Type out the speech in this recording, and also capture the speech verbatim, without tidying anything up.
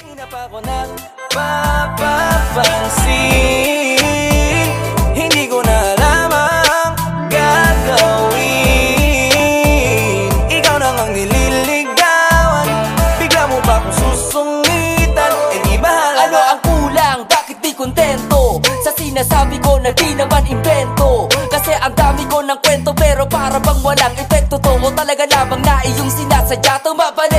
Di na pa ako nagpapapansin, hindi ko na alam ang gagawin. Ikaw na ang nililigawan, bigla mo ba akong susungitan? Eh di bahala. Ano ang kulang? Bakit di kontento sa sinasabi ko na di naman invento? Kasi ang dami ko ng kwento pero para bang walang epekto to. O talaga lamang na iyong sinasadya tumabalik.